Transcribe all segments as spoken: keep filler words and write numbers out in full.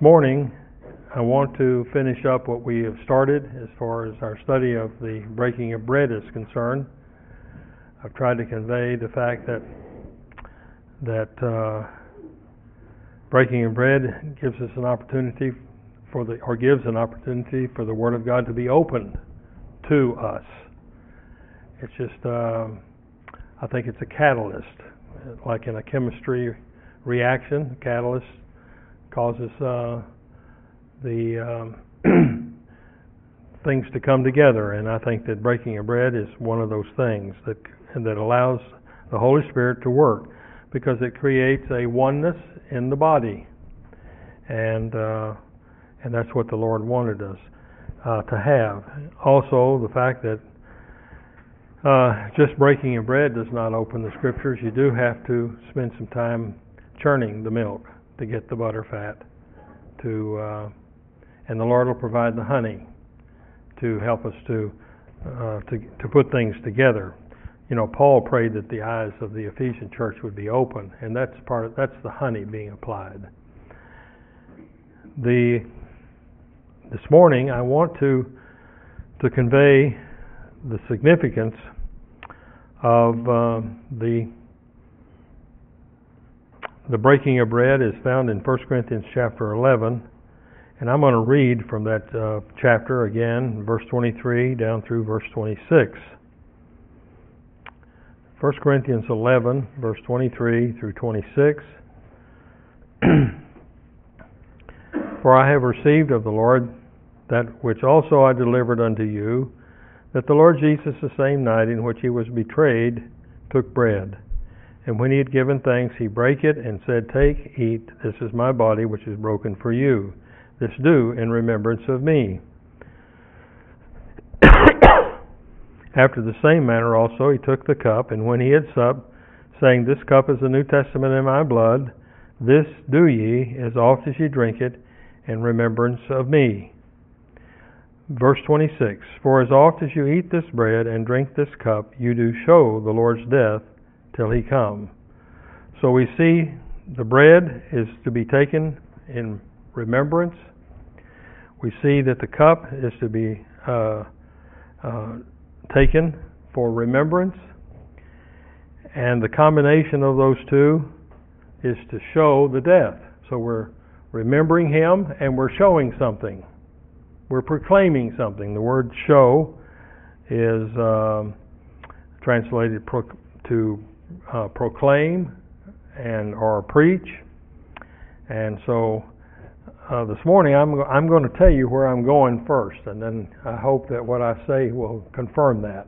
morning, I want to finish up what we have started as far as our study of the breaking of bread is concerned. I've tried to convey the fact that that uh, breaking of bread gives us an opportunity for the, or gives an opportunity for the Word of God to be opened to us. It's just, uh, I think it's a catalyst, like in a chemistry reaction. A catalyst causes uh, the um, things to come together, and I think that breaking of bread is one of those things that that allows the Holy Spirit to work, because it creates a oneness in the body, and uh, and that's what the Lord wanted us uh, to have. Also, the fact that uh, just breaking of bread does not open the Scriptures. You do have to spend some time churning the milk to get the butter fat. To uh, and the Lord will provide the honey to help us to uh, to to put things together. You know, Paul prayed that the eyes of the Ephesian church would be open, and that's part of, that's the honey being applied. The this morning I want to to convey the significance of uh, the the breaking of bread is found in First Corinthians chapter eleven, and I'm going to read from that uh, chapter again, verse twenty-three down through verse twenty-six. First Corinthians eleven, verse twenty-three through twenty-six. For I have received of the Lord that which also I delivered unto you, that the Lord Jesus, the same night in which he was betrayed, took bread. And when he had given thanks, he brake it and said, Take, eat, this is my body which is broken for you. This do in remembrance of me. After the same manner also he took the cup, and when he had supped, saying, This cup is the New Testament in my blood. This do ye, as oft as ye drink it, in remembrance of me. Verse twenty-six, For as oft as you eat this bread and drink this cup, you do show the Lord's death till he come. So we see the bread is to be taken in remembrance. We see that the cup is to be uh, uh, taken for remembrance, and the combination of those two is to show the death. So we're remembering him and we're showing something. We're proclaiming something. The word show is uh, translated pro- to uh, proclaim and or preach. And so uh, this morning I'm I'm going to tell you where I'm going first, and then I hope that what I say will confirm that.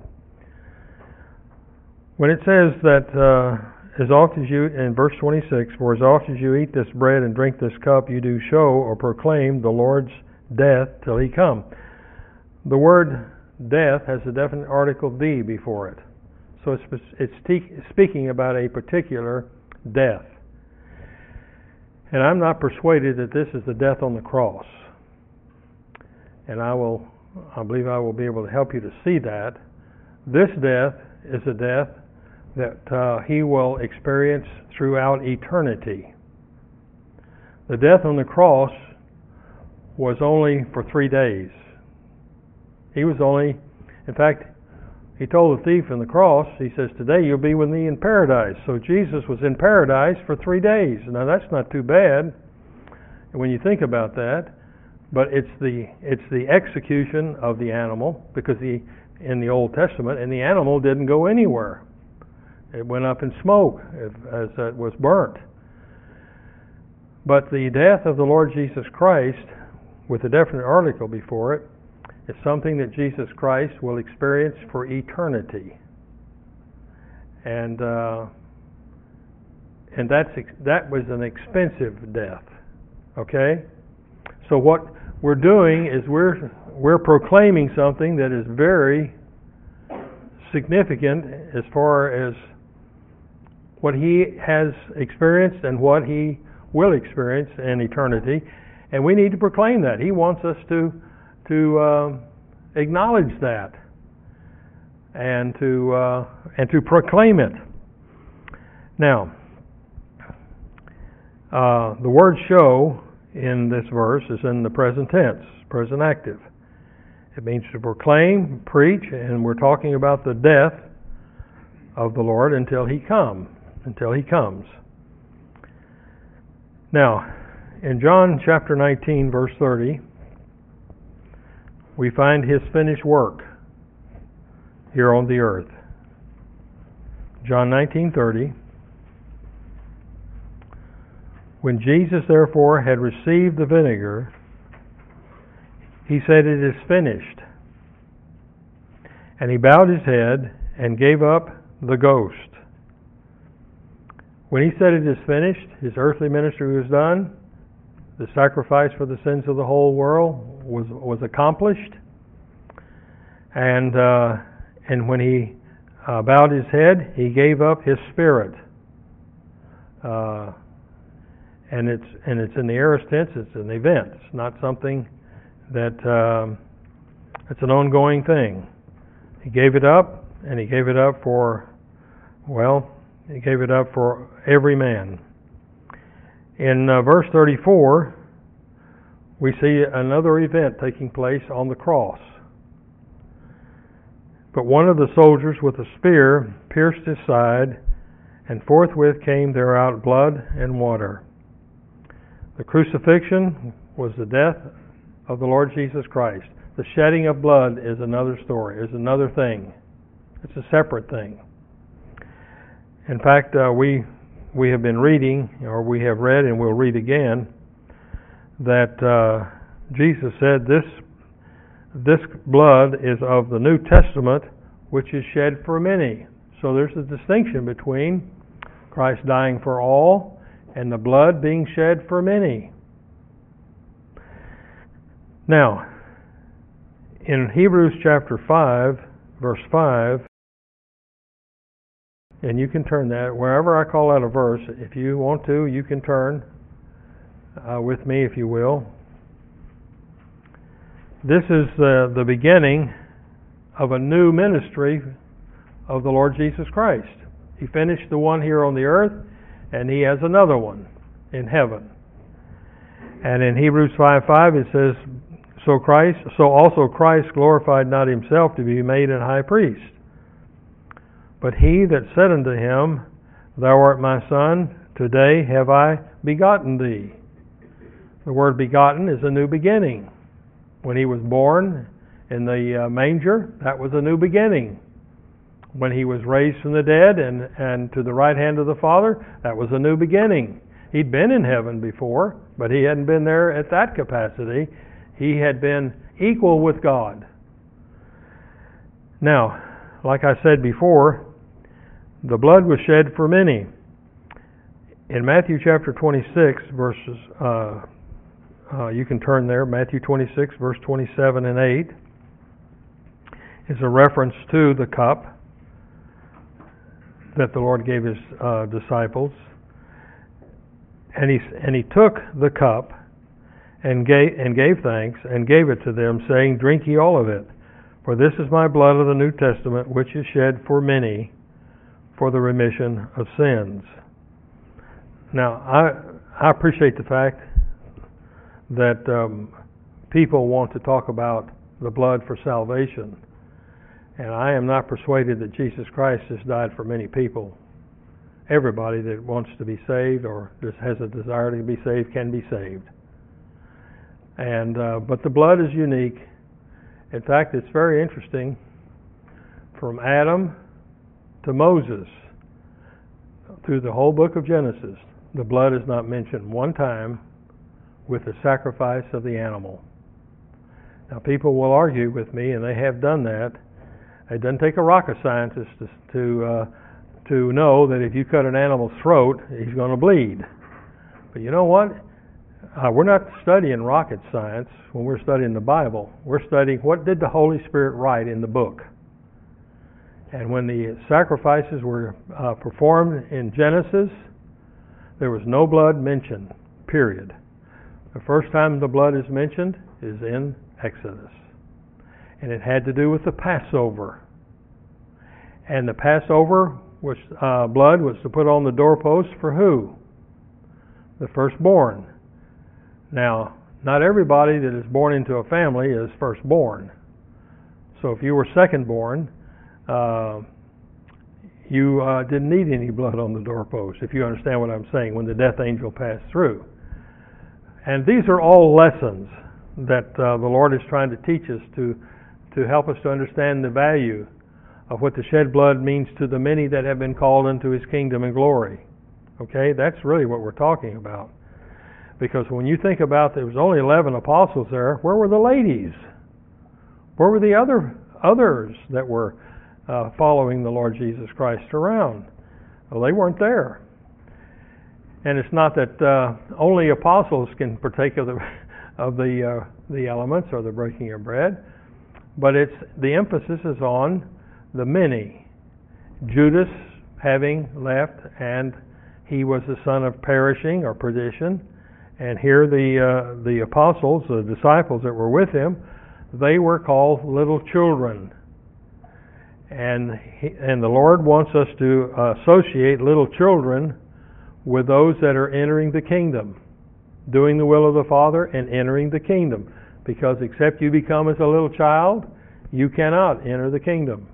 When it says that uh, as oft as you, in verse twenty-six, for as oft as you eat this bread and drink this cup, you do show or proclaim the Lord's death till he come. The word death has a definite article "the" before it, so it's it's te- speaking about a particular death. And I'm not persuaded that this is the death on the cross. And I will, I believe I will be able to help you to see that. This death is a death that uh, he will experience throughout eternity. The death on the cross was only for three days. He was only, in fact, he told the thief on the cross, he says, today you'll be with me in paradise. So Jesus was in paradise for three days. Now that's not too bad when you think about that, but it's the it's the execution of the animal, because the in the Old Testament, and the animal didn't go anywhere. It went up in smoke as it was burnt. But the death of the Lord Jesus Christ, with a definite article before it, is something that Jesus Christ will experience for eternity, and uh, and that's that was an expensive death. Okay, so what we're doing is we're we're proclaiming something that is very significant as far as what he has experienced and what he will experience in eternity, and we need to proclaim that. He wants us to. to uh, acknowledge that and to uh, and to proclaim it. Now, uh, the word show in this verse is in the present tense, present active. It means to proclaim, preach, and we're talking about the death of the Lord until He come, until He comes. Now, in John chapter nineteen, verse thirty, we find His finished work here on the earth. John nineteen thirty. When Jesus therefore had received the vinegar, He said, "It is finished." And He bowed His head and gave up the ghost. When He said it is finished, His earthly ministry was done. The sacrifice for the sins of the whole world was was accomplished. And uh, and when He uh, bowed His head, He gave up His spirit. Uh, and it's and it's in the aorist tense. It's an event. It's not something that um, it's an ongoing thing. He gave it up, and He gave it up for well, He gave it up for every man. In uh, verse thirty-four, we see another event taking place on the cross. But one of the soldiers with a spear pierced His side, and forthwith came there out blood and water. The crucifixion was the death of the Lord Jesus Christ. The shedding of blood is another story, is another thing. It's a separate thing. In fact, uh, we we have been reading, or we have read, and we'll read again, that uh, Jesus said, "This this blood is of the New Testament, which is shed for many." So there's a distinction between Christ dying for all and the blood being shed for many. Now, in Hebrews chapter five, verse five, and you can turn that, wherever I call out a verse, if you want to, you can turn uh, with me, if you will. This is uh, the beginning of a new ministry of the Lord Jesus Christ. He finished the one here on the earth, and He has another one in heaven. And in Hebrews five five it says, So Christ, so also Christ glorified not Himself to be made an high priest. But He that said unto Him, Thou art my Son, today have I begotten Thee. The word begotten is a new beginning. When He was born in the uh, manger, that was a new beginning. When He was raised from the dead and, and to the right hand of the Father, that was a new beginning. He'd been in heaven before, but He hadn't been there at that capacity. He had been equal with God. Now, like I said before, the blood was shed for many. In Matthew chapter twenty-six, verses, uh, uh, you can turn there, Matthew twenty-six, verse twenty-seven and eight, is a reference to the cup that the Lord gave His uh, disciples. And he, and he took the cup and gave, and gave thanks and gave it to them, saying, Drink ye all of it, for this is my blood of the New Testament, which is shed for many for the remission of sins. Now, I, I appreciate the fact that um, people want to talk about the blood for salvation. And I am not persuaded that Jesus Christ has died for many people. Everybody that wants to be saved or just has a desire to be saved can be saved. And uh, but the blood is unique. In fact, it's very interesting. From Adam to Moses, through the whole book of Genesis, the blood is not mentioned one time with the sacrifice of the animal. Now, people will argue with me, and they have done that. It doesn't take a rocket scientist to to, uh, to know that if you cut an animal's throat, he's going to bleed. But you know what? Uh, we're not studying rocket science when we're studying the Bible. We're studying what did the Holy Spirit write in the book. And when the sacrifices were uh, performed in Genesis, there was no blood mentioned, period. The first time the blood is mentioned is in Exodus. And it had to do with the Passover. And the Passover was, uh, blood was to put on the doorpost for who? The firstborn. Now, not everybody that is born into a family is firstborn. So if you were secondborn, uh, you uh, didn't need any blood on the doorpost, if you understand what I'm saying, when the death angel passed through. And these are all lessons that uh, the Lord is trying to teach us to, to help us to understand the value of what the shed blood means to the many that have been called into His kingdom and glory. Okay, that's really what we're talking about. Because when you think about there was only eleven apostles there, where were the ladies? Where were the other others that were Uh, following the Lord Jesus Christ around? Well, they weren't there. And it's not that uh, only apostles can partake of the of the uh, the elements or the breaking of bread, but it's the emphasis is on the many. Judas having left, and he was the son of perishing or perdition, and here the uh, the apostles, the disciples that were with him, they were called little children. And he, and the Lord wants us to uh, associate little children with those that are entering the kingdom, doing the will of the Father and entering the kingdom. Because except you become as a little child, you cannot enter the kingdom.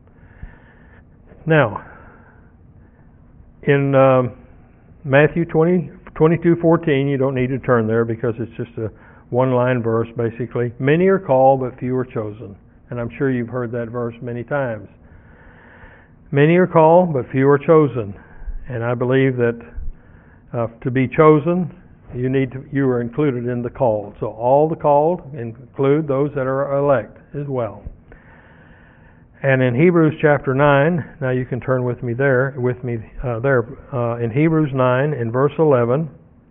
Now, in um, Matthew twenty, twenty-two fourteen, you don't need to turn there because it's just a one-line verse basically. Many are called, but few are chosen. And I'm sure you've heard that verse many times. Many are called, but few are chosen. And I believe that uh, to be chosen, you need to, you are included in the called. So all the called include those that are elect as well. And in Hebrews chapter nine, now you can turn with me there, with me uh, there uh, in Hebrews nine, in verse eleven.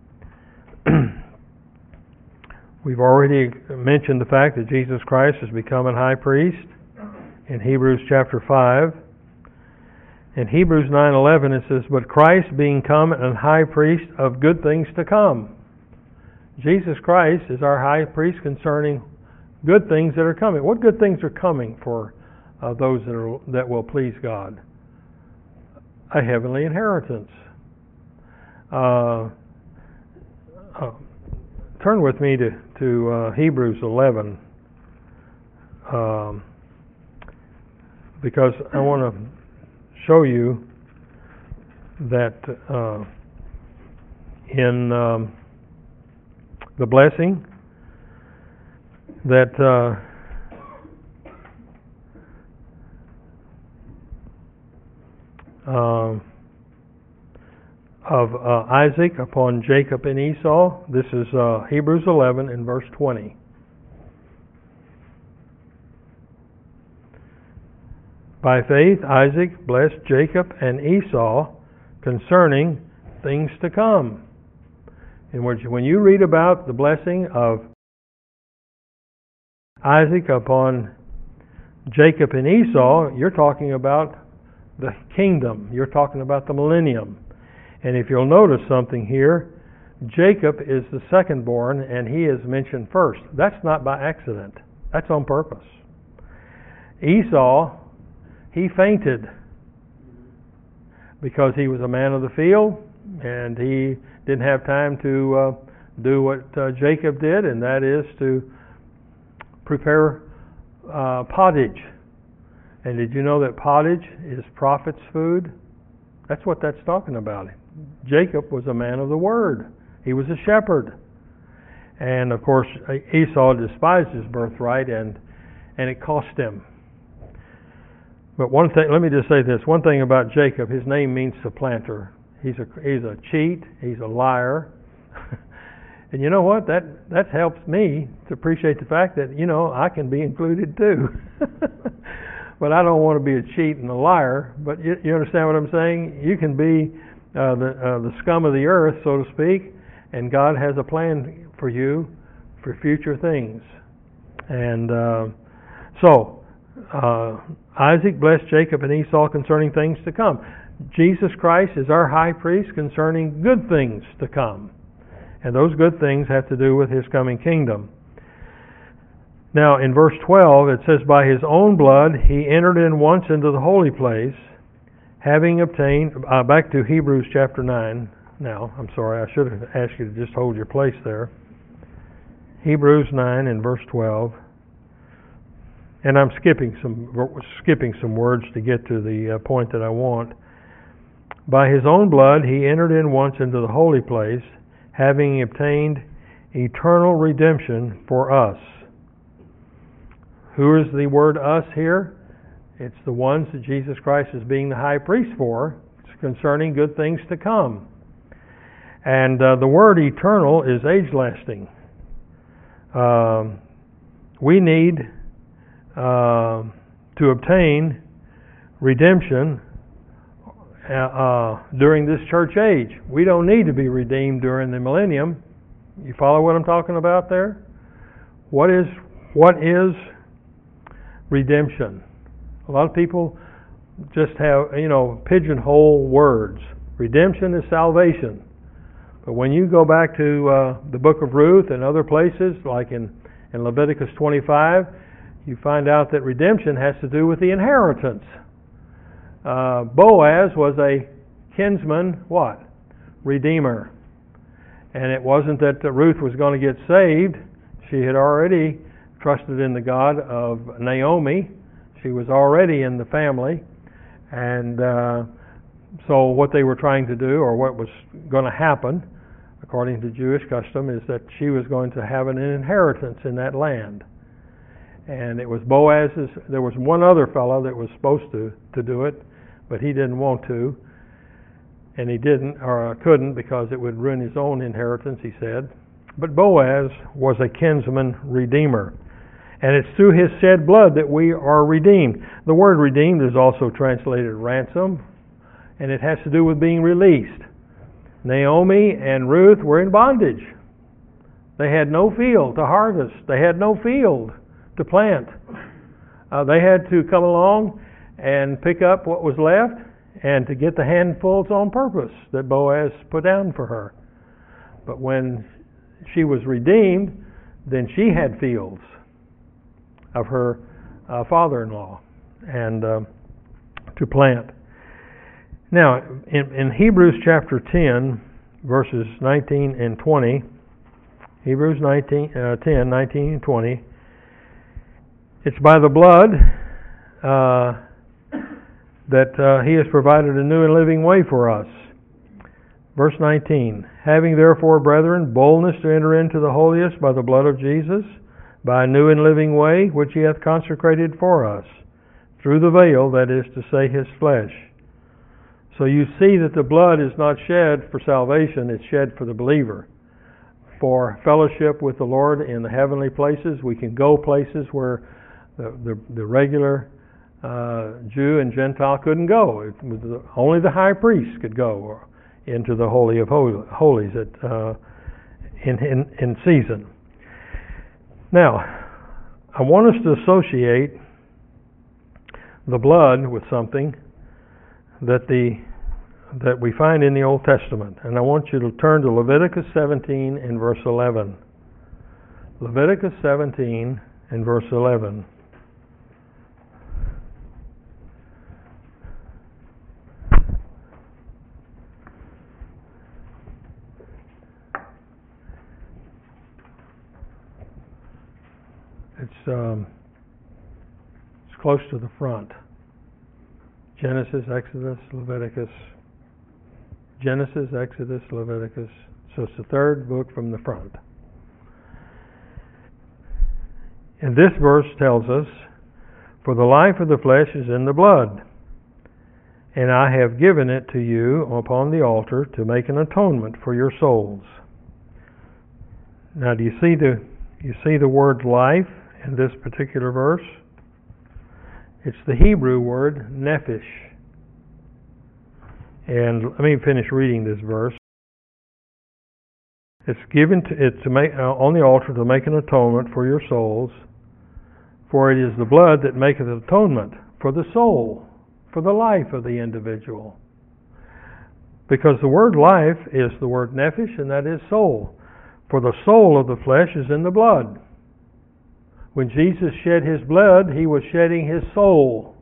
We've already mentioned the fact that Jesus Christ has become a high priest in Hebrews chapter five. In Hebrews nine eleven it says, "But Christ being come an high priest of good things to come." Jesus Christ is our high priest concerning good things that are coming. What good things are coming for uh, those that are, that will please God? A heavenly inheritance. Uh, uh, turn with me to to uh, Hebrews eleven, um, because I want to show you that uh, in um, the blessing that uh, uh, of uh, Isaac upon Jacob and Esau. This is uh, Hebrews eleven and verse twenty. By faith Isaac blessed Jacob and Esau concerning things to come. In which, when you read about the blessing of Isaac upon Jacob and Esau, you're talking about the kingdom. You're talking about the millennium. And if you'll notice something here, Jacob is the secondborn and he is mentioned first. That's not by accident. That's on purpose. Esau, he fainted because he was a man of the field and he didn't have time to uh, do what uh, Jacob did, and that is to prepare uh, pottage. And did you know that pottage is prophet's food? That's what that's talking about. Jacob was a man of the word. He was a shepherd. And of course Esau despised his birthright, and and it cost him. But one thing, let me just say this. One thing about Jacob, his name means supplanter. He's a he's a cheat, he's a liar. And you know what? That that helps me to appreciate the fact that, you know, I can be included too. But I don't want to be a cheat and a liar. But you, you understand what I'm saying? You can be uh, the uh, the scum of the earth, so to speak, and God has a plan for you for future things. And uh, so uh, Isaac blessed Jacob and Esau concerning things to come. Jesus Christ is our high priest concerning good things to come. And those good things have to do with His coming kingdom. Now, in verse twelve, it says, "By His own blood He entered in once into the holy place, having obtained..." Uh, back to Hebrews chapter nine. Now, I'm sorry, I should have asked you to just hold your place there. Hebrews nine and verse twelve. And I'm skipping some skipping some words to get to the uh, point that I want. By his own blood he entered in once into the holy place, having obtained eternal redemption for us. Who is the word us here? It's the ones that Jesus Christ is being the high priest for, concerning good things to come. And uh, the word eternal is age-lasting. Um, we need uh, to obtain redemption uh, uh, during this church age. We don't need to be redeemed during the millennium. You follow what I'm talking about there? What is what is redemption? A lot of people just have, you know, pigeonhole words. Redemption is salvation. But when you go back to uh, the book of Ruth and other places, like in, in Leviticus twenty-five, you find out that redemption has to do with the inheritance. Uh, Boaz was a kinsman, what? Redeemer. And it wasn't that Ruth was going to get saved. She had already trusted in the God of Naomi. She was already in the family. And uh, so what they were trying to do, or what was going to happen, according to Jewish custom, is that she was going to have an inheritance in that land. And it was Boaz's. There was one other fellow that was supposed to, to do it, but he didn't want to. And he didn't, or couldn't, because it would ruin his own inheritance, he said. But Boaz was a kinsman redeemer. And it's through his shed blood that we are redeemed. The word redeemed is also translated ransom, and it has to do with being released. Naomi and Ruth were in bondage. They had no field to harvest. They had no field to plant. Uh, they had to come along and pick up what was left and to get the handfuls on purpose that Boaz put down for her. But when she was redeemed, then she had fields of her uh, father-in-law and uh, to plant. Now, in, in Hebrews chapter ten, verses nineteen and twenty, Hebrews nineteen, uh, ten, nineteen and twenty, it's by the blood uh, that uh, he has provided a new and living way for us. Verse nineteen, having therefore, brethren, boldness to enter into the holiest by the blood of Jesus, by a new and living way which he hath consecrated for us, through the veil, that is to say, his flesh. So you see that the blood is not shed for salvation, it's shed for the believer. For fellowship with the Lord in the heavenly places, we can go places where the, the, the regular uh, Jew and Gentile couldn't go. It was the, only the high priest could go into the Holy of Holies at, uh, in, in, in season. Now, I want us to associate the blood with something that the that we find in the Old Testament. And I want you to turn to Leviticus seventeen and verse eleven. Leviticus seventeen and verse eleven. It's um, it's close to the front. Genesis, Exodus, Leviticus. Genesis, Exodus, Leviticus. So it's the third book from the front. And this verse tells us, for the life of the flesh is in the blood, and I have given it to you upon the altar to make an atonement for your souls. Now, do you see the you see the word life in this particular verse? It's the Hebrew word nephesh. And let me finish reading this verse. It's given to it to make uh, on the altar to make an atonement for your souls, for it is the blood that maketh atonement for the soul, for the life of the individual. Because the word life is the word nephesh, and that is soul. For the soul of the flesh is in the blood. When Jesus shed his blood, he was shedding his soul.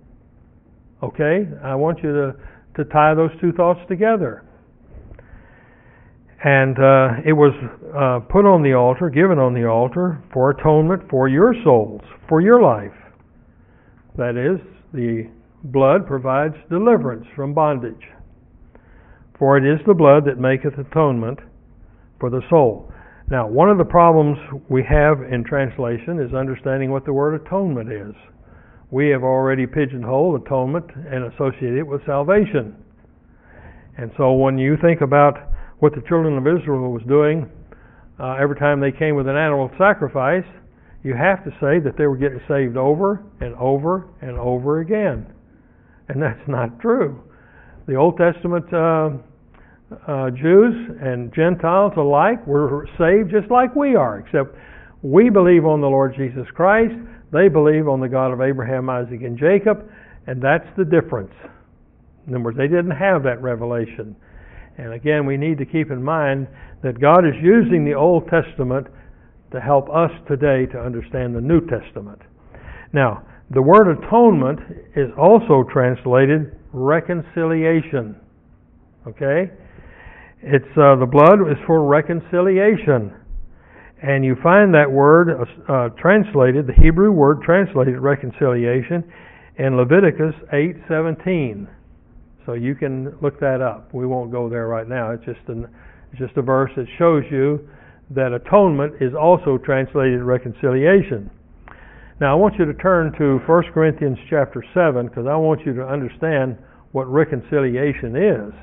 Okay? I want you to, to tie those two thoughts together. And uh, it was uh, put on the altar, given on the altar, for atonement for your souls, for your life. That is, the blood provides deliverance from bondage. For it is the blood that maketh atonement for the soul. Now, one of the problems we have in translation is understanding what the word atonement is. We have already pigeonholed atonement and associated it with salvation. And so when you think about what the children of Israel was doing uh, every time they came with an animal sacrifice, you have to say that they were getting saved over and over and over again. And that's not true. The Old Testament uh, uh, Jews and Gentiles alike were saved just like we are, except we believe on the Lord Jesus Christ, they believe on the God of Abraham, Isaac, and Jacob, and that's the difference. In other words, they didn't have that revelation. And again, we need to keep in mind that God is using the Old Testament to help us today to understand the New Testament. Now, the word atonement is also translated reconciliation. Okay? It's uh, the blood is for reconciliation. And you find that word uh, translated, the Hebrew word translated reconciliation, in Leviticus eight seventeen. So you can look that up. We won't go there right now. It's just an, it's just a verse that shows you that atonement is also translated reconciliation. Now I want you to turn to First Corinthians chapter seven, because I want you to understand what reconciliation is.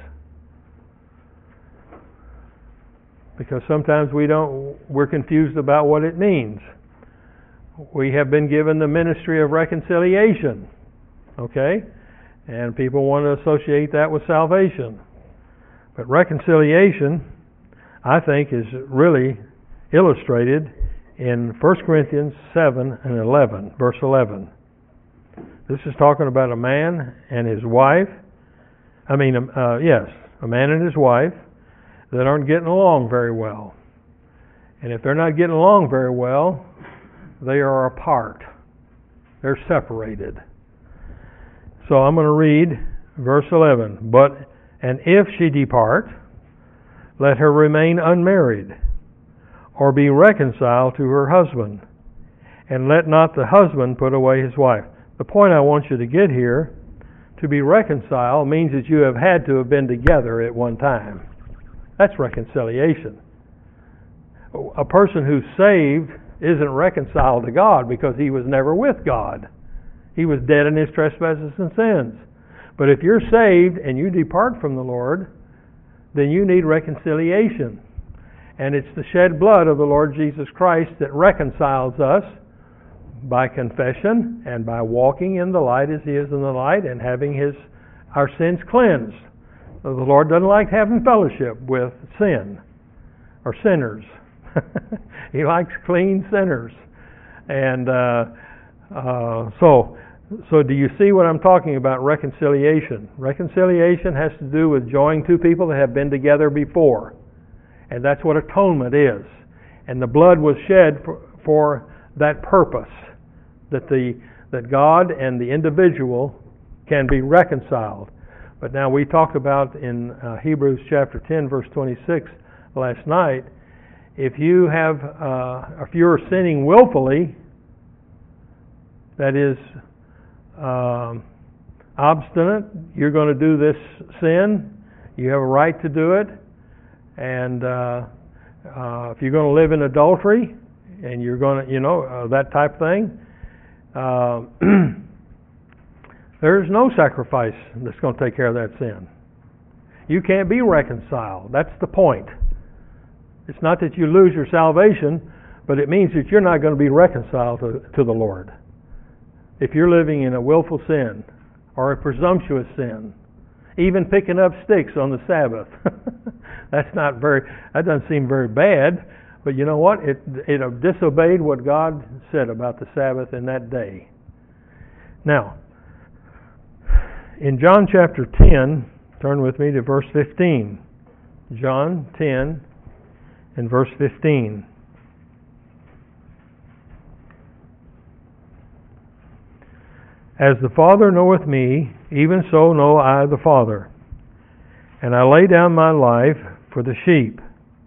Because sometimes we don't, we're confused about what it means. We have been given the ministry of reconciliation. Okay? And people want to associate that with salvation. But reconciliation, I think, is really illustrated in First Corinthians seven and eleven, verse eleven. This is talking about a man and his wife. I mean, uh, yes, a man and his wife that aren't getting along very well. And if they're not getting along very well, they are apart. They're separated. So I'm going to read verse eleven. But, and if she depart, let her remain unmarried, or be reconciled to her husband, and let not the husband put away his wife. The point I want you to get here, to be reconciled means that you have had to have been together at one time. That's reconciliation. A person who's saved isn't reconciled to God because he was never with God. He was dead in his trespasses and sins. But if you're saved and you depart from the Lord, then you need reconciliation. And it's the shed blood of the Lord Jesus Christ that reconciles us by confession and by walking in the light as He is in the light and having His our sins cleansed. The Lord doesn't like having fellowship with sin or sinners. He likes clean sinners. And uh, uh, so, so do you see what I'm talking about? Reconciliation. Reconciliation has to do with joining two people that have been together before. And that's what atonement is. And the blood was shed for, for that purpose, that the that God and the individual can be reconciled. But now we talked about in uh, Hebrews chapter ten, verse twenty-six last night. If you have, uh, if you're sinning willfully, that is um, obstinate, you're going to do this sin. You have a right to do it. And uh, uh, if you're going to live in adultery, and you're going to, you know, uh, that type of thing, uh, there's no sacrifice that's going to take care of that sin. You can't be reconciled. That's the point. It's not that you lose your salvation, but it means that you're not going to be reconciled to, to the Lord. If you're living in a willful sin or a presumptuous sin, even picking up sticks on the Sabbath, that's not very. That doesn't seem very bad. But you know what? It it disobeyed what God said about the Sabbath in that day. Now, in John chapter ten, turn with me to verse fifteen. John ten and verse fifteen. As the Father knoweth me, even so know I the Father. And I lay down my life for the sheep.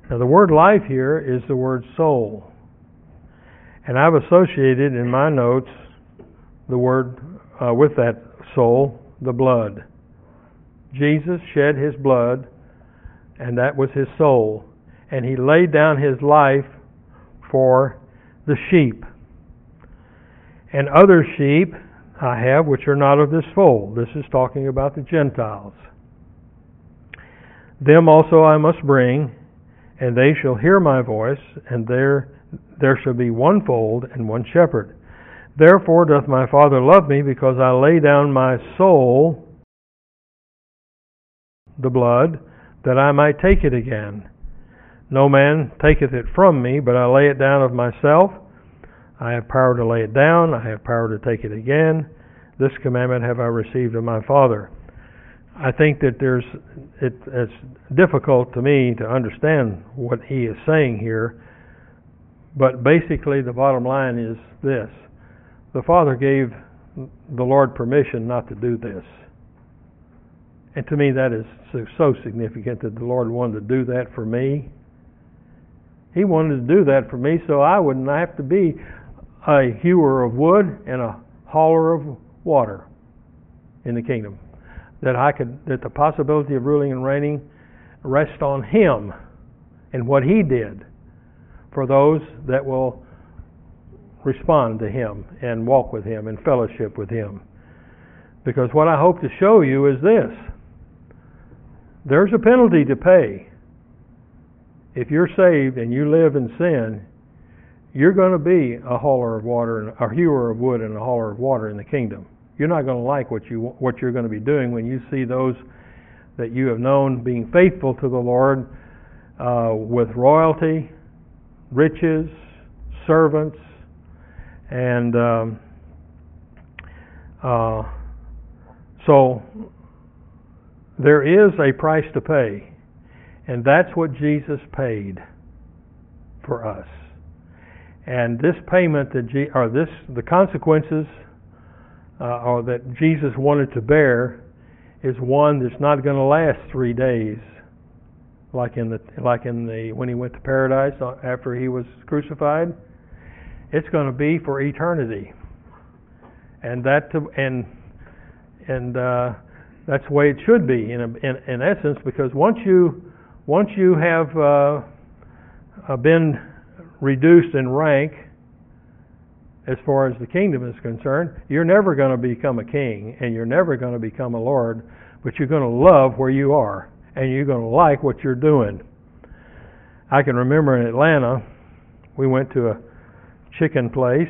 Now the word life here is the word soul. And I've associated in my notes the word uh, with that soul, the blood. Jesus shed his blood, and that was his soul. And he laid down his life for the sheep. And other sheep I have which are not of this fold. This is talking about the Gentiles. Them also I must bring, and they shall hear my voice, and there there shall be one fold and one shepherd. Therefore doth my Father love me, because I lay down my soul, the blood, that I might take it again. No man taketh it from me, but I lay it down of myself. I have power to lay it down, I have power to take it again. This commandment have I received of my Father. I think that there's it, it's difficult to me to understand what he is saying here, but basically the bottom line is this. The Father gave the Lord permission not to do this. And to me that is so, so significant that the Lord wanted to do that for me. He wanted to do that for me so I wouldn't have to be a hewer of wood and a hauler of water in the kingdom. That I could, that the possibility of ruling and reigning rests on him and what he did for those that will respond to him and walk with him and fellowship with him. Because what I hope to show you is this. There's a penalty to pay. If you're saved and you live in sin, you're going to be a hauler of water, and a hewer of wood and a hauler of water in the kingdom. You're not going to like what you what you're going to be doing when you see those that you have known being faithful to the Lord uh, with royalty, riches, servants, and um, uh, so there is a price to pay, and that's what Jesus paid for us. And this payment that G, or this the consequences uh, or that Jesus wanted to bear is one that's not going to last three days, like in the like in the when he went to paradise after he was crucified. It's going to be for eternity, and that to, and and uh, that's the way it should be in a, in, in essence. Because once you once you have uh, uh, been reduced in rank as far as the kingdom is concerned, you're never going to become a king and you're never going to become a lord, but you're going to love where you are and you're going to like what you're doing. I can remember in Atlanta, we went to a chicken place,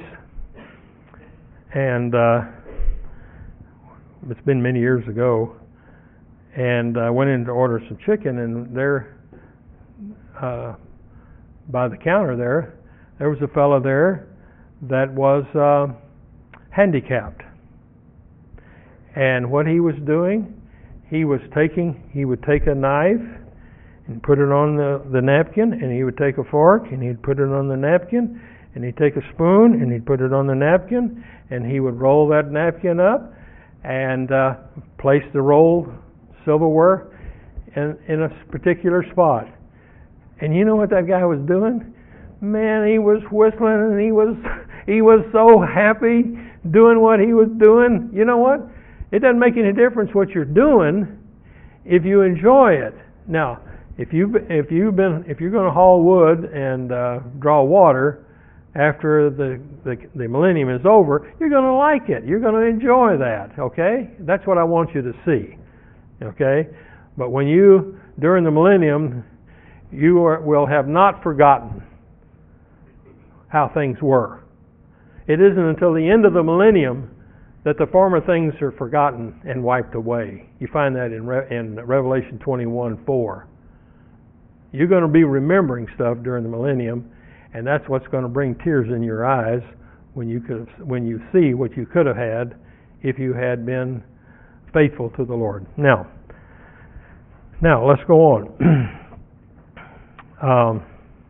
and uh, it's been many years ago, and I went in to order some chicken, and there uh, by the counter there, there was a fellow there that was uh, handicapped. And what he was doing, he was taking, he would take a knife and put it on the, the napkin, and he would take a fork and he'd put it on the napkin, and he'd take a spoon and he'd put it on the napkin, and he would roll that napkin up and uh, place the rolled silverware in, in a particular spot. And you know what that guy was doing? Man, he was whistling and he was he was so happy doing what he was doing. You know what? It doesn't make any difference what you're doing if you enjoy it. Now, if you if you've been if you're going to haul wood and uh, draw water after the, the the millennium is over, you're going to like it. You're going to enjoy that. Okay, that's what I want you to see. Okay, but when you during the millennium, you are, will have not forgotten how things were. It isn't until the end of the millennium that the former things are forgotten and wiped away. You find that in, Re- in Revelation twenty-one four. You're going to be remembering stuff during the millennium, and that's what's going to bring tears in your eyes when you could have, when you see what you could have had if you had been faithful to the Lord. Now, now let's go on. um,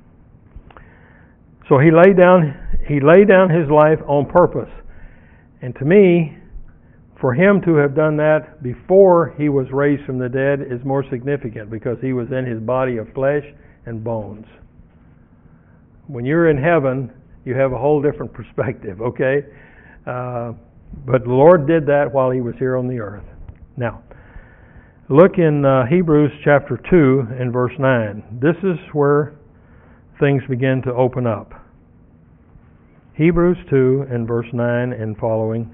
so he laid down he laid down his life on purpose, and to me, for him to have done that before he was raised from the dead is more significant, because he was in his body of flesh and bones. When you're in heaven, you have a whole different perspective, okay? Uh, but the Lord did that while He was here on the earth. Now, look in uh, Hebrews chapter two and verse nine. This is where things begin to open up. Hebrews two and verse nine and following.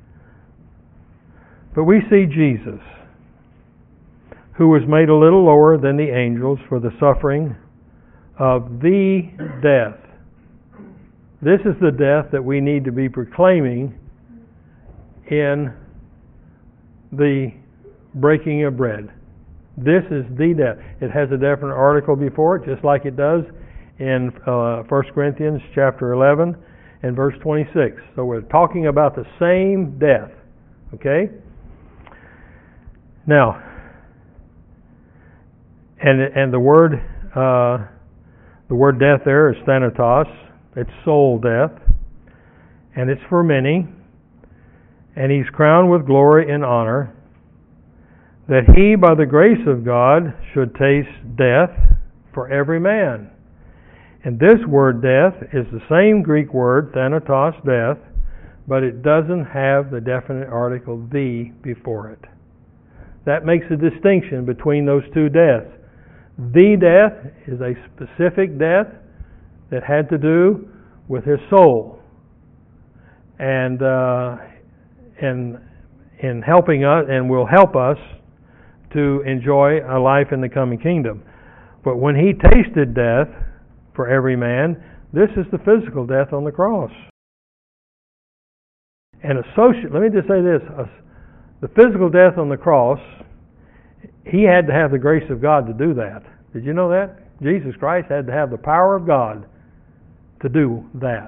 But we see Jesus, who was made a little lower than the angels for the suffering of the death. This is the death that we need to be proclaiming in the breaking of bread. This is the death. It has a definite article before it, just like it does in uh, First Corinthians chapter eleven and verse twenty-six. So we're talking about the same death. Okay? Now, and and the word uh, the word death there is thanatos. It's soul death, and it's for many. And He's crowned with glory and honor, that He, by the grace of God, should taste death for every man. And this word death is the same Greek word, thanatos, death, but it doesn't have the definite article the before it. That makes a distinction between those two deaths. The death is a specific death that had to do with his soul, and uh, and in helping us, and will help us to enjoy a life in the coming kingdom. But when He tasted death for every man, this is the physical death on the cross. And associate, let me just say this: the physical death on the cross, He had to have the grace of God to do that. Did you know that? Jesus Christ had to have the power of God to do that.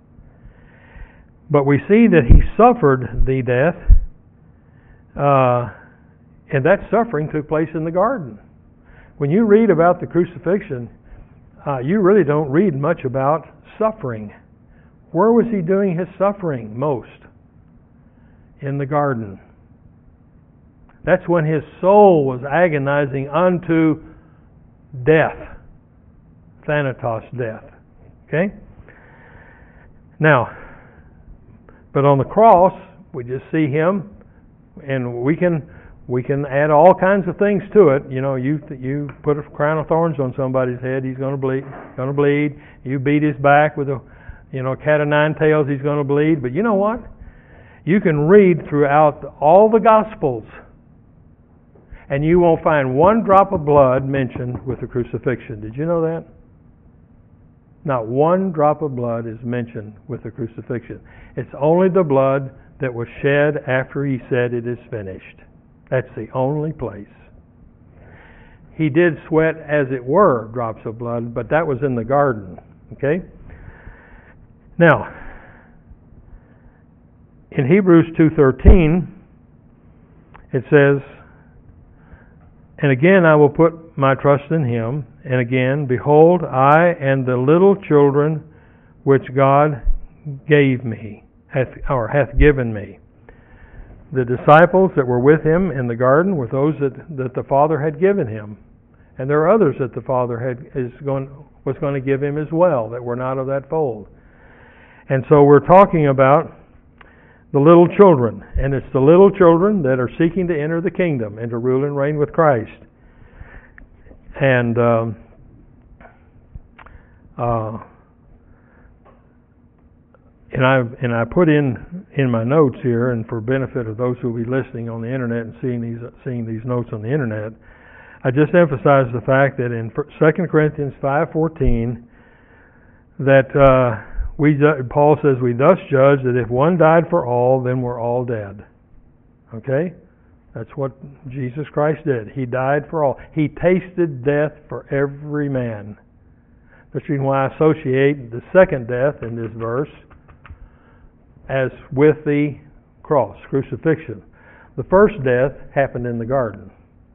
But we see that He suffered the death, uh, and that suffering took place in the garden. When you read about the crucifixion, uh, you really don't read much about suffering. Where was He doing His suffering most? In the garden. That's when His soul was agonizing unto death. Thanatos, death. Okay? Now, but on the cross, we just see Him, and we can we can add all kinds of things to it. You know, you you put a crown of thorns on somebody's head, he's going to bleed. Going to bleed. You beat his back with a you know cat of nine tails, he's going to bleed. But you know what? You can read throughout all the Gospels, and you won't find one drop of blood mentioned with the crucifixion. Did you know that? Not one drop of blood is mentioned with the crucifixion. It's only the blood that was shed after He said it is finished. That's the only place. He did sweat, as it were, drops of blood, but that was in the garden. Okay? Now, in Hebrews two thirteen, it says, "And again I will put my trust in Him, and again, behold, I and the little children which God gave me, hath, or hath given me." The disciples that were with Him in the garden were those that, that the Father had given Him. And there are others that the Father had is going was going to give Him as well that were not of that fold. And so we're talking about the little children, and it's the little children that are seeking to enter the kingdom and to rule and reign with Christ. And um, uh, and I and I put in in my notes here, and for benefit of those who will be listening on the internet and seeing these seeing these notes on the internet, I just emphasize the fact that in Second Corinthians five fourteen that uh, we Paul says we thus judge that if one died for all, then we're all dead. Okay? That's what Jesus Christ did. He died for all. He tasted death for every man. That's the reason why I associate the second death in this verse as with the cross, crucifixion. The first death happened in the garden.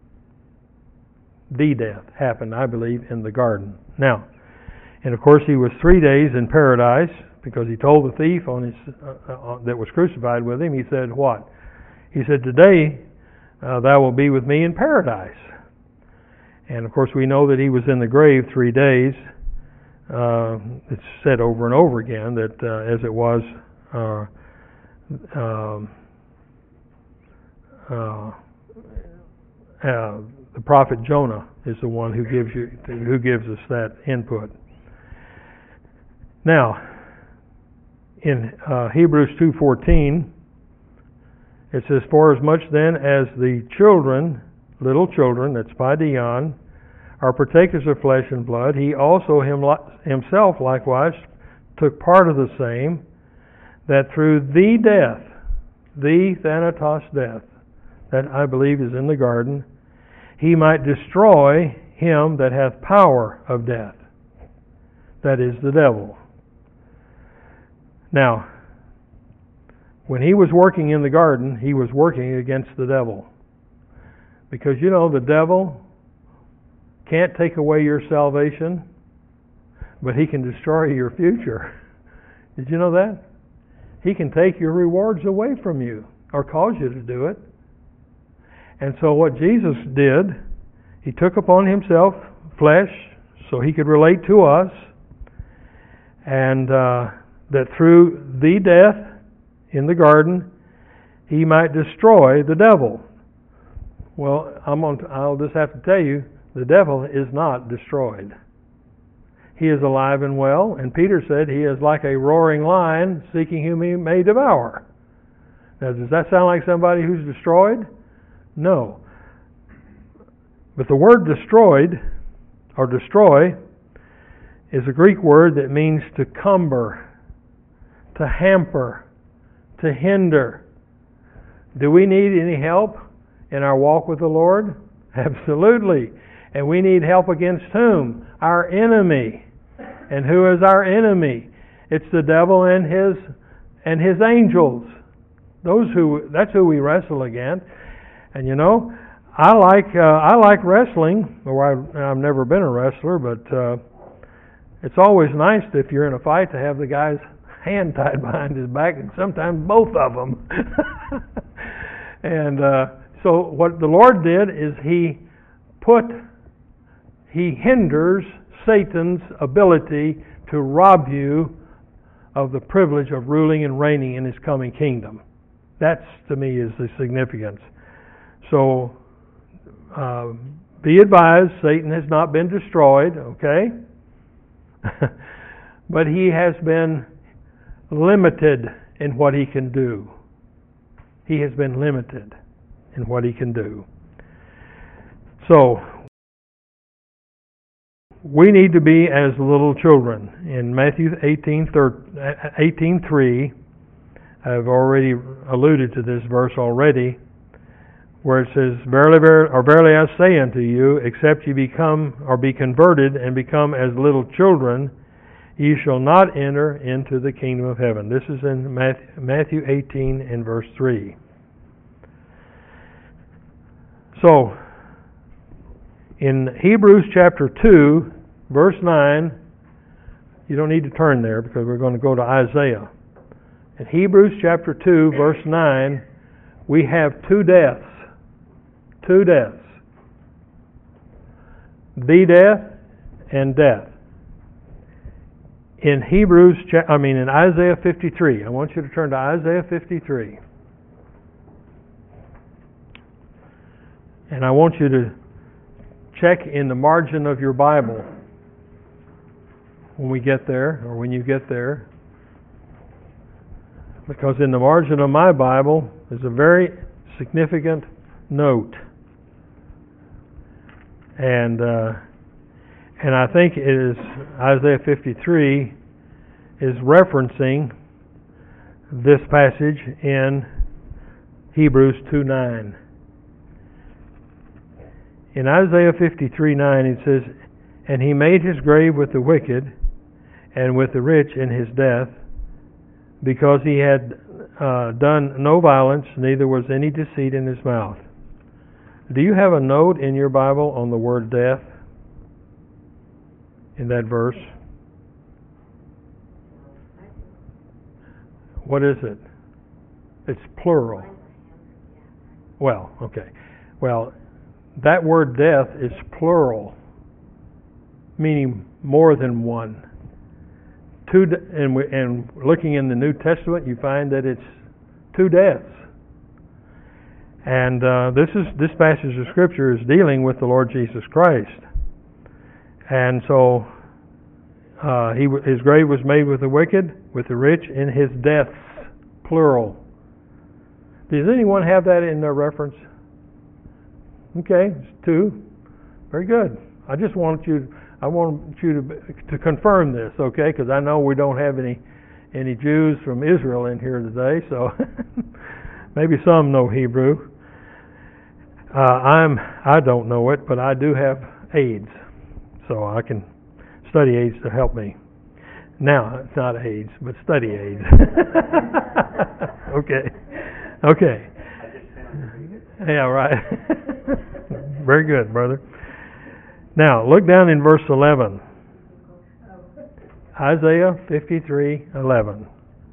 The death happened, I believe, in the garden. Now, and of course He was three days in paradise, because He told the thief on his uh, uh, that was crucified with Him, He said what? He said, "Today uh, thou wilt be with me in paradise." And of course we know that he was in the grave three days. Uh, it's said over and over again that uh, as it was uh, um, uh, uh, the prophet Jonah is the one who gives you who gives us that input. Now, in uh, Hebrews two fourteen, it says, "For as much then as the children, little children," that's paideon, "are partakers of flesh and blood, he also him, himself likewise took part of the same, that through the death," the Thanatos death, that I believe is in the garden, "he might destroy him that hath power of death," that is the devil. Now, when he was working in the garden, he was working against the devil. Because, you know, the devil can't take away your salvation, but he can destroy your future. Did you know that? He can take your rewards away from you, or cause you to do it. And so what Jesus did, he took upon himself flesh so he could relate to us, and uh, that through the death in the garden, he might destroy the devil. Well, I'm on, I'll just have to tell you, the devil is not destroyed. He is alive and well, and Peter said he is like a roaring lion seeking whom he may devour. Now, does that sound like somebody who's destroyed? No. But the word destroyed, or destroy, is a Greek word that means to cumber, to hamper, to hinder. Do we need any help in our walk with the Lord? Absolutely. And we need help against whom? Our enemy. And who is our enemy? It's the devil and his and his angels. Those who that's who we wrestle against. And you know, I like uh, I like wrestling. Or I, I've never been a wrestler, but uh, it's always nice if you're in a fight to have the guy's hand tied behind his back, and sometimes both of them. and uh, so what the Lord did is He put He hinders Satan's ability to rob you of the privilege of ruling and reigning in His coming kingdom. That's, to me, is the significance. So, uh, be advised, Satan has not been destroyed, okay? But he has been limited in what he can do. He has been limited in what he can do. So, we need to be as little children. In Matthew eighteen three, I've already alluded to this verse already, where it says, "Verily, verily, or verily I say unto you, except ye become or be converted and become as little children, ye shall not enter into the kingdom of heaven." This is in Matthew eighteen and verse three. So, in Hebrews chapter two, verse nine, you don't need to turn there because we're going to go to Isaiah. In Hebrews chapter two, verse nine, we have two deaths. Two deaths. The death and death. In Hebrews, I mean in Isaiah fifty-three. I want you to turn to Isaiah fifty-three. And I want you to check in the margin of your Bible when we get there, or when you get there. Because in the margin of my Bible is a very significant note. And uh, and I think it is Isaiah fifty-three is referencing this passage in Hebrews two nine. In Isaiah fifty-three nine it says, "And he made his grave with the wicked and with the rich in his death, because he had uh, done no violence, neither was any deceit in his mouth." Do you have a note in your Bible on the word death in that verse? What is it? It's plural. Well, okay. Well, that word death is plural, meaning more than one. Two, and, we, and looking in the New Testament, you find that it's two deaths. And uh, this is this passage of Scripture is dealing with the Lord Jesus Christ. And so uh, he his grave was made with the wicked, with the rich in his deaths, plural. Does anyone have that in their reference? Okay, it's two. Very good. I just want you I want you to to confirm this, okay? Because I know we don't have any any Jews from Israel in here today, so maybe some know Hebrew. Uh, I'm I don't know it, but I do have aids, so I can study aids to help me. Now it's not aids, but study aids. okay, okay. Yeah, right. Very good, brother. Now look down in verse eleven. Isaiah fifty-three eleven.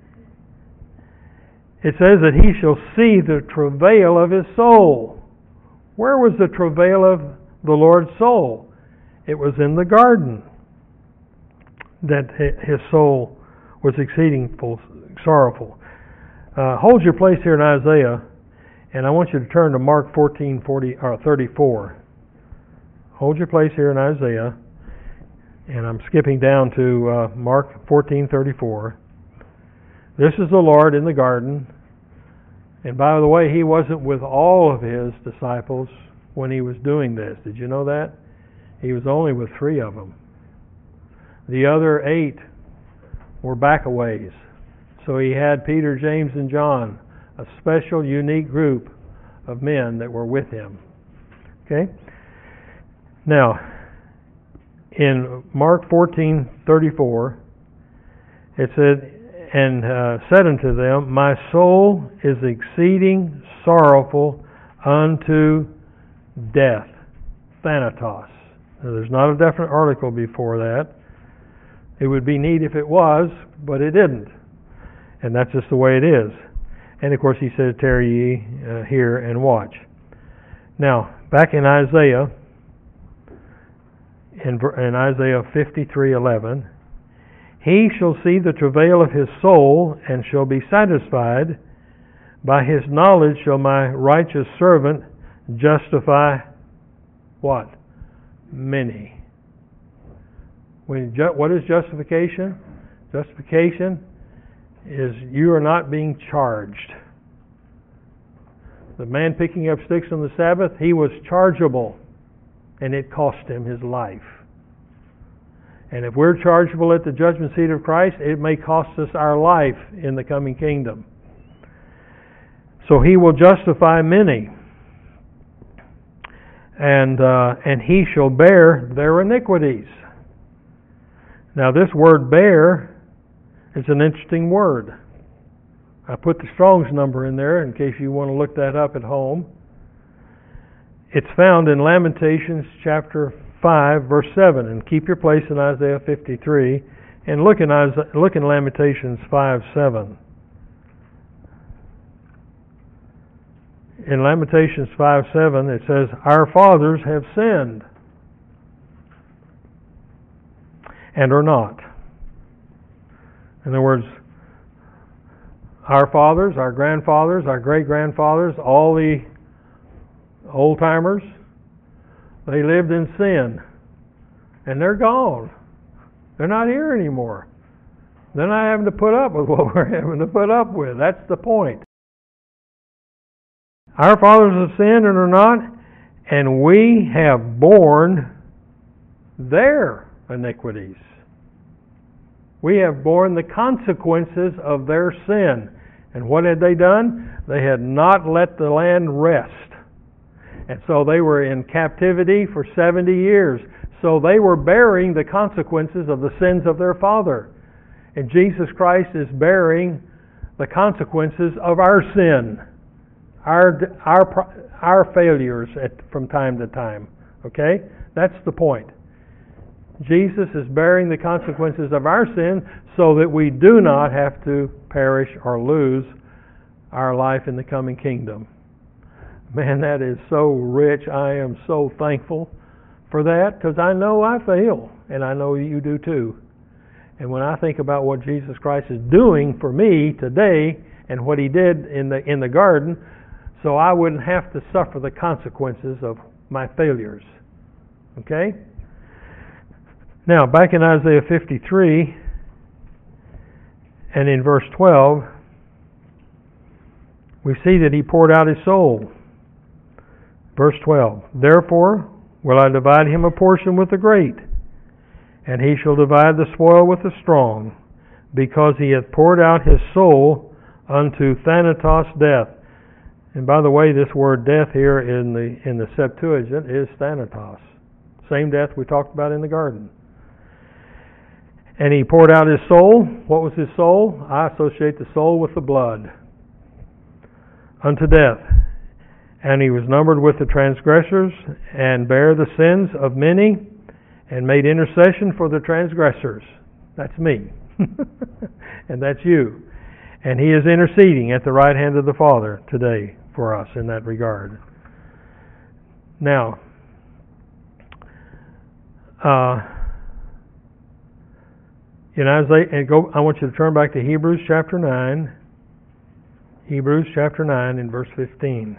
It says that he shall see the travail of his soul. Where was the travail of the Lord's soul? It was in the garden that his soul was exceeding sorrowful. Uh, hold your place here in Isaiah, and I want you to turn to Mark fourteen forty or thirty-four. Hold your place here in Isaiah, and I'm skipping down to uh, Mark fourteen thirty-four. This is the Lord in the garden. And by the way, he wasn't with all of his disciples when he was doing this. Did you know that? He was only with three of them. The other eight were back-a-ways. So he had Peter, James, and John, a special, unique group of men that were with him. Okay? Now, in Mark fourteen thirty-four, it said, and uh, said unto them, my soul is exceeding sorrowful unto death. Thanatos. Now, there's not a definite article before that. It would be neat if it was, but it didn't. And that's just the way it is. And of course he said, tarry ye uh, here and watch. Now, back in Isaiah, in, in Isaiah fifty-three eleven, he shall see the travail of his soul, and shall be satisfied. By his knowledge shall my righteous servant justify what? Many. When, what is justification? Justification is you are not being charged. The man picking up sticks on the Sabbath, he was chargeable, and it cost him his life. And if we're chargeable at the judgment seat of Christ, it may cost us our life in the coming kingdom. So he will justify many. And uh, and he shall bear their iniquities. Now this word bear is an interesting word. I put the Strong's number in there in case you want to look that up at home. It's found in Lamentations chapter five, verse seven, and keep your place in Isaiah fifty-three, and look in Isaiah, look in Lamentations five seven. In Lamentations five seven, it says, "Our fathers have sinned, and are not." In other words, our fathers, our grandfathers, our great-grandfathers, all the old-timers, they lived in sin, and they're gone. They're not here anymore. They're not having to put up with what we're having to put up with. That's the point. Our fathers have sinned and are not, and we have borne their iniquities. We have borne the consequences of their sin. And what had they done? They had not let the land rest. And so they were in captivity for seventy years. So they were bearing the consequences of the sins of their father. And Jesus Christ is bearing the consequences of our sin, our our our failures at, from time to time. Okay? That's the point. Jesus is bearing the consequences of our sin so that we do not have to perish or lose our life in the coming kingdom. Man, that is so rich. I am so thankful for that, because I know I fail, and I know you do too. And when I think about what Jesus Christ is doing for me today and what He did in the in the garden, so I wouldn't have to suffer the consequences of my failures. Okay? Now, back in Isaiah fifty-three and in verse twelve, we see that He poured out His soul. Verse twelve, therefore will I divide him a portion with the great, and he shall divide the spoil with the strong, because he hath poured out his soul unto thanatos, death. And by the way, this word death here in the in the Septuagint is thanatos. Same death we talked about in the garden. And he poured out his soul. What was his soul? I associate the soul with the blood. Unto death. And he was numbered with the transgressors, and bare the sins of many, and made intercession for the transgressors. That's me. And that's you. And he is interceding at the right hand of the Father today for us in that regard. Now, uh, in Isaiah, and go, I want you to turn back to Hebrews chapter nine. Hebrews chapter nine and verse fifteen.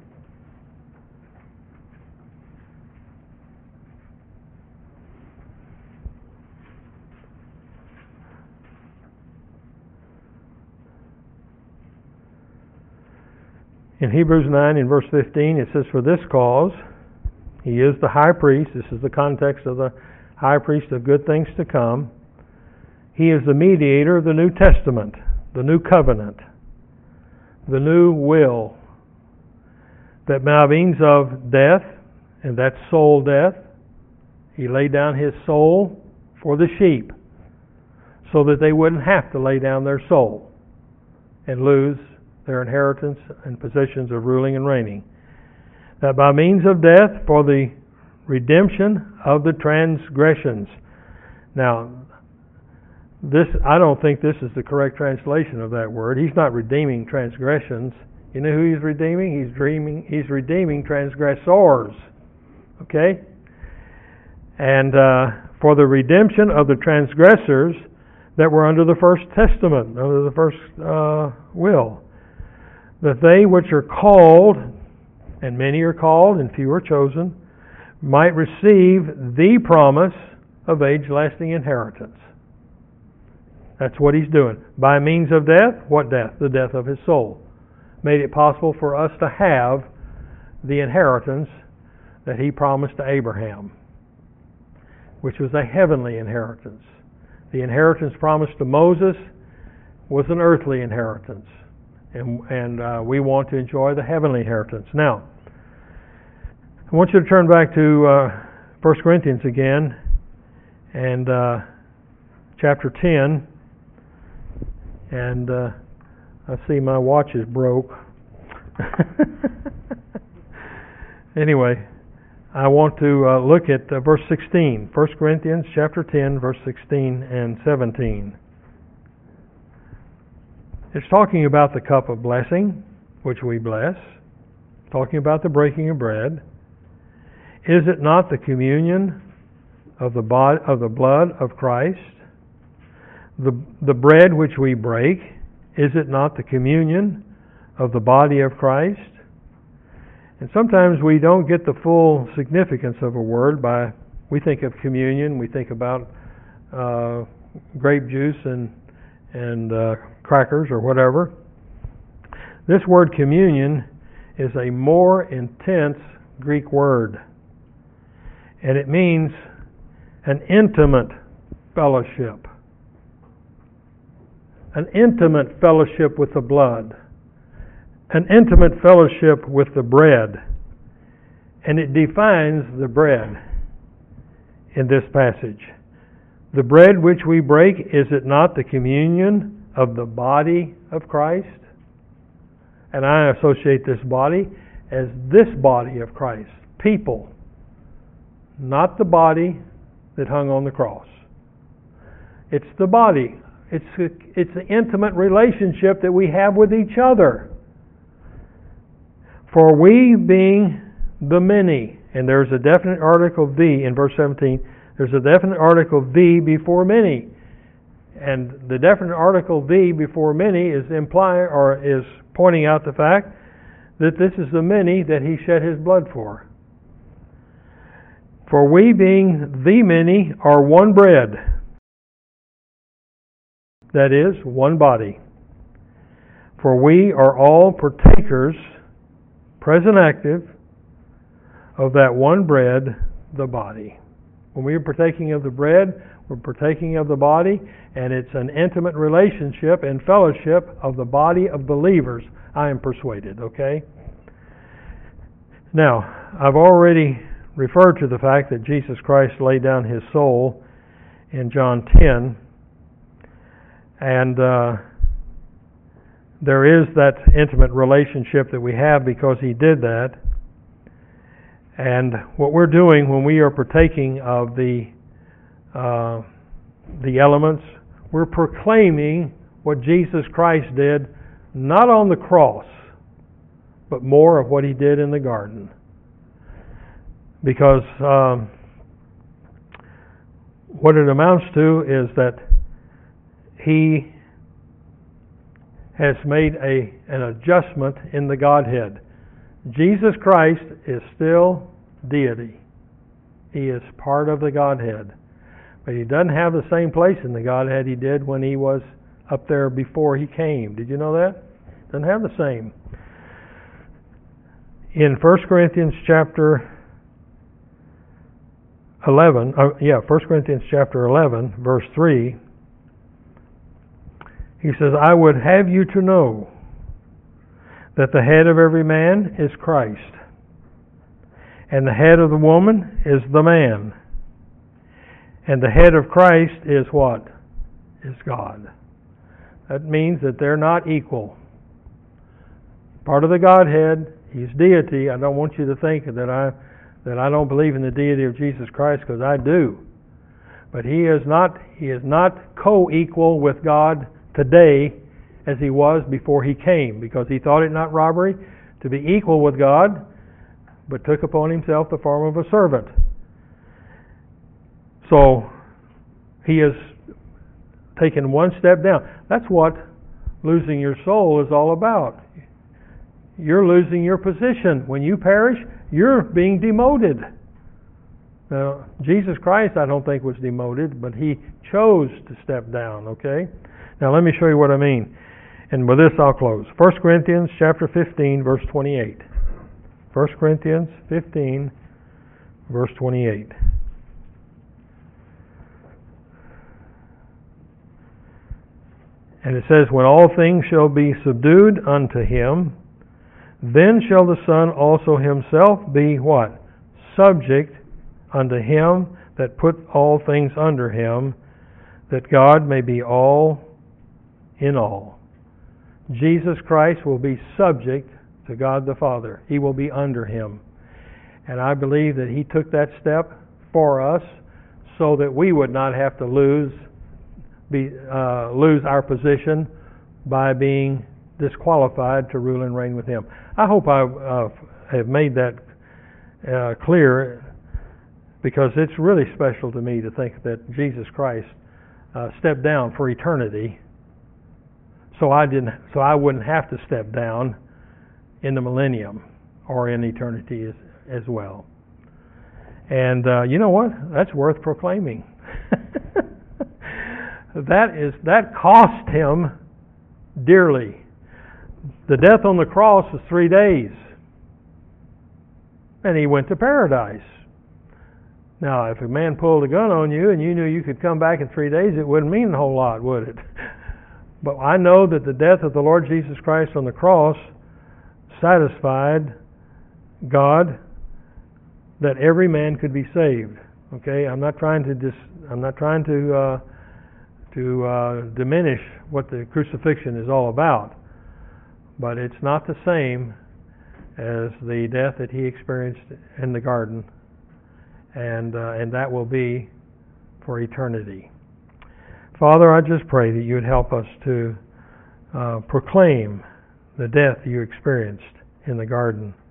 In Hebrews nine in verse fifteen, it says, for this cause, he is the high priest. This is the context of the high priest of good things to come. He is the mediator of the New Testament, the new covenant, the new will, that by means of death, and that's soul death, he laid down his soul for the sheep, so that they wouldn't have to lay down their soul and lose their inheritance and positions of ruling and reigning. That by means of death for the redemption of the transgressions. Now, this I don't think this is the correct translation of that word. He's not redeeming transgressions. You know who he's redeeming? He's dreaming. He's redeeming transgressors. Okay? And uh, for the redemption of the transgressors that were under the first testament, under the first uh, will, that they which are called, and many are called and few are chosen, might receive the promise of age-lasting inheritance. That's what he's doing. By means of death, what death? The death of his soul. Made it possible for us to have the inheritance that he promised to Abraham, which was a heavenly inheritance. The inheritance promised to Moses was an earthly inheritance. And, and uh, we want to enjoy the heavenly inheritance. Now, I want you to turn back to uh, First Corinthians again, and uh, chapter ten. And uh, I see my watch is broke. Anyway, I want to uh, look at uh, verse sixteen. First Corinthians chapter ten, verse sixteen and seventeen. It's talking about the cup of blessing, which we bless. It's talking about the breaking of bread. Is it not the communion of the body, of the blood of Christ? The the bread which we break, is it not the communion of the body of Christ? And sometimes we don't get the full significance of a word by, we think of communion, we think about uh, grape juice and and uh, crackers or whatever. This word communion is a more intense Greek word, and it means an intimate fellowship. An intimate fellowship with the blood. An intimate fellowship with the bread. And it defines the bread in this passage. The bread which we break, is it not the communion of the body of Christ? And I associate this body as this body of Christ. People. Not the body that hung on the cross. It's the body. It's a, it's an intimate relationship that we have with each other. For we being the many, and there's a definite article the in verse seventeen, there's a definite article the before many. And the definite article the before many is implying or is pointing out the fact that this is the many that he shed his blood for. For we being the many are one bread, that is, one body. For we are all partakers, present active, of that one bread, the body. When we are partaking of the bread, we're partaking of the body, and it's an intimate relationship and fellowship of the body of believers, I am persuaded, okay? Now, I've already referred to the fact that Jesus Christ laid down his soul in John ten, and uh, there is that intimate relationship that we have because he did that. And what we're doing when we are partaking of the uh, the elements, we're proclaiming what Jesus Christ did, not on the cross, but more of what he did in the garden. Because um, what it amounts to is that he has made a an adjustment in the Godhead. Jesus Christ is still deity. He is part of the Godhead. But he doesn't have the same place in the Godhead he did when he was up there before he came. Did you know that? Doesn't have the same. In First Corinthians chapter eleven, uh, yeah, First Corinthians chapter eleven, verse three, he says, I would have you to know that the head of every man is Christ, and the head of the woman is the man, and the head of Christ is what? Is God. That means that they're not equal. Part of the Godhead, he's deity. I don't want you to think that I that I don't believe in the deity of Jesus Christ, because I do. But he is not he is not co-equal with God today as he was before he came, because he thought it not robbery to be equal with God, but took upon himself the form of a servant. So he has taken one step down. That's what losing your soul is all about. You're losing your position. When you perish, you're being demoted. Now, Jesus Christ, I don't think was demoted, but he chose to step down, okay? Now, let me show you what I mean. And with this, I'll close. First Corinthians chapter fifteen, verse twenty-eight. First Corinthians fifteen, verse twenty-eight. And it says, when all things shall be subdued unto him, then shall the Son also himself be what? Subject unto him that put all things under him, that God may be all in all. Jesus Christ will be subject to God the Father. He will be under him. And I believe that he took that step for us so that we would not have to lose be uh, lose our position by being disqualified to rule and reign with him. I hope I uh, have made that uh, clear, because it's really special to me to think that Jesus Christ uh, stepped down for eternity, so I didn't, so I wouldn't have to step down in the millennium or in eternity as, as well. And uh, you know what? That's worth proclaiming. That is that cost him dearly. The death on the cross was three days, and he went to paradise. Now, if a man pulled a gun on you and you knew you could come back in three days, it wouldn't mean a whole lot, would it? But I know that the death of the Lord Jesus Christ on the cross satisfied God that every man could be saved. Okay, I'm not trying to dis, I'm not trying to uh, to uh, diminish what the crucifixion is all about, but it's not the same as the death that he experienced in the garden, and uh, and that will be for eternity. Father, I just pray that you would help us to uh, proclaim the death you experienced in the garden.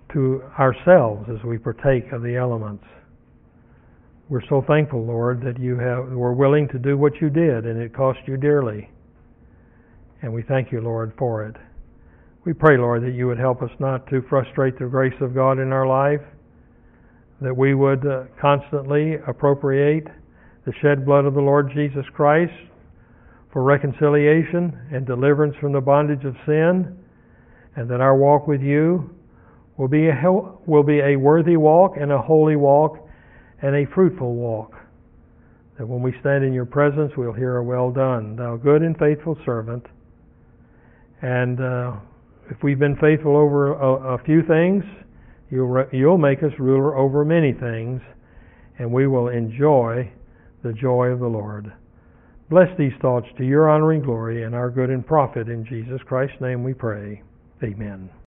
to ourselves as we partake of the elements. We're so thankful, Lord, that you have were willing to do what you did, and it cost you dearly. And we thank you, Lord, for it. We pray, Lord, that you would help us not to frustrate the grace of God in our life, that we would uh, constantly appropriate the shed blood of the Lord Jesus Christ for reconciliation and deliverance from the bondage of sin, and that our walk with you will be a hel- will be a worthy walk and a holy walk and a fruitful walk. That when we stand in your presence, we'll hear a well done, thou good and faithful servant. And uh, if we've been faithful over a, a few things, you'll, re- you'll make us ruler over many things, and we will enjoy the joy of the Lord. Bless these thoughts to your honor and glory and our good and profit. In Jesus Christ's name we pray. Amen.